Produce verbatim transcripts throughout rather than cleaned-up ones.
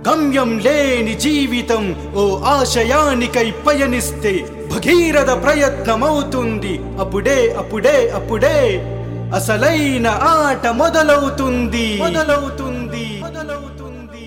గమ్యం లేని జీవితం ఓ ఆశయానికై పయనిస్తే భగీరథ ప్రయత్నమవుతుంది. అప్పుడే అప్పుడే అప్పుడే అసలైన ఆట మొదలవుతుంది మొదలవుతుంది మొదలవుతుంది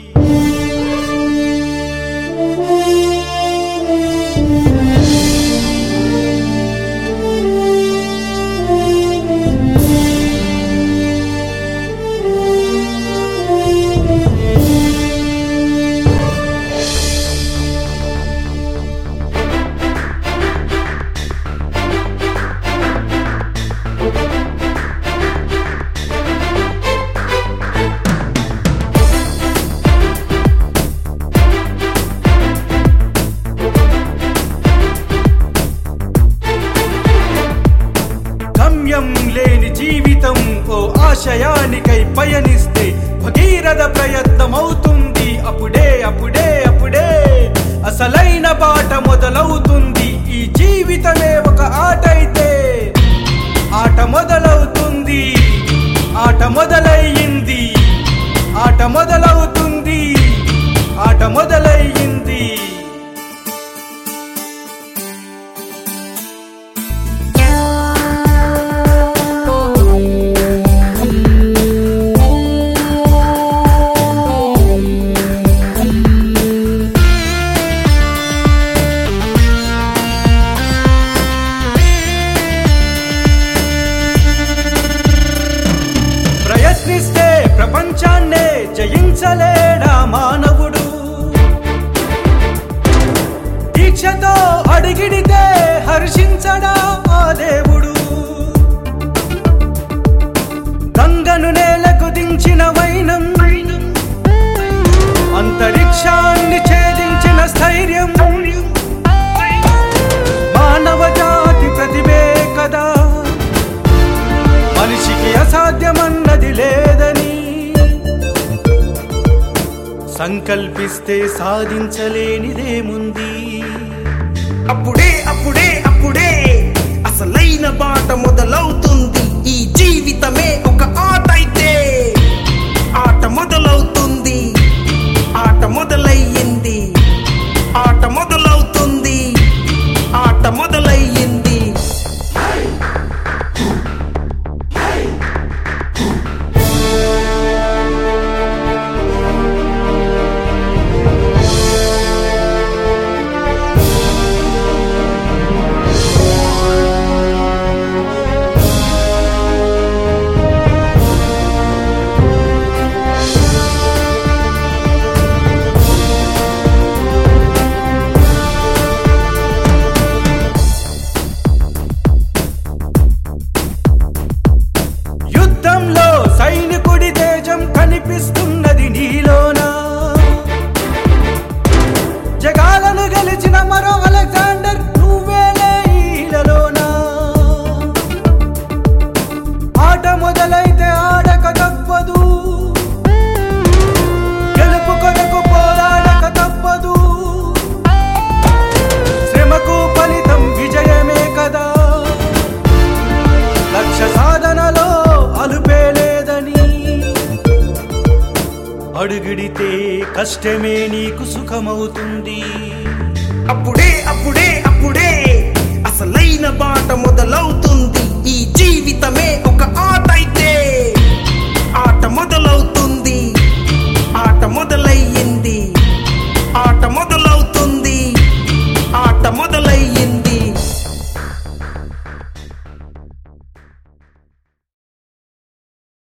లేని జీవితం ఓ ఆశయానికై పయనిస్తే భగీరథ ప్రయత్నమవుతుంది. అప్పుడే అప్పుడే అప్పుడే అసలైన బాట మొదలవుతుంది. ఈ జీవితమే ఒక ఆట అయితే ఆట మొదలవుతుంది. ఆట మొదలయ్యింది ఆట మొదలవుతుంది ఆట మొదలయ్యింది. ప్రయత్నిస్తే ప్రపంచాన్నే జయించలేడా మానవుడు? దీక్షతో అడిగిడితే హర్షించడా ఆ దేవుడు? గంగను నేలకు దించిన వైనం, అంతరిక్షాన్ని ఛేదించిన స్థైర్యం మానవ జాతి ప్రతిభే కదా. మనిషికి అసాధ్యమన్నది లేదని సంకల్పిస్తే సాధించలేనిదేముంది? అప్పుడే అప్పుడే అప్పుడే అసలైన బాట మొదలవుతుంది. ఈ జీవితమే ఒక ఆట అయితే ఆట మొదలవుతుంది. ఆట మొదలయ్యింది ఆట మొదలవుతుంది ఆట మొదలయ్యింది. సైనికుడి తేజం కనిపిస్తున్నది నీలోనా? జగాలను గెలిచిన మరో అలెగ్జాండర్ నువ్వేలే ఈలలోనా? ఆట మొదలైతే ఆడక తప్పదు, గెలుపు కొరకు పోరాడక తప్పదు. శ్రమకు ఫలితం విజయమే కదా. లక్ష్య సాధనలో అలుపేలే అడుగిడితే కష్టమే నీకు సుఖమవుతుంది. అప్పుడే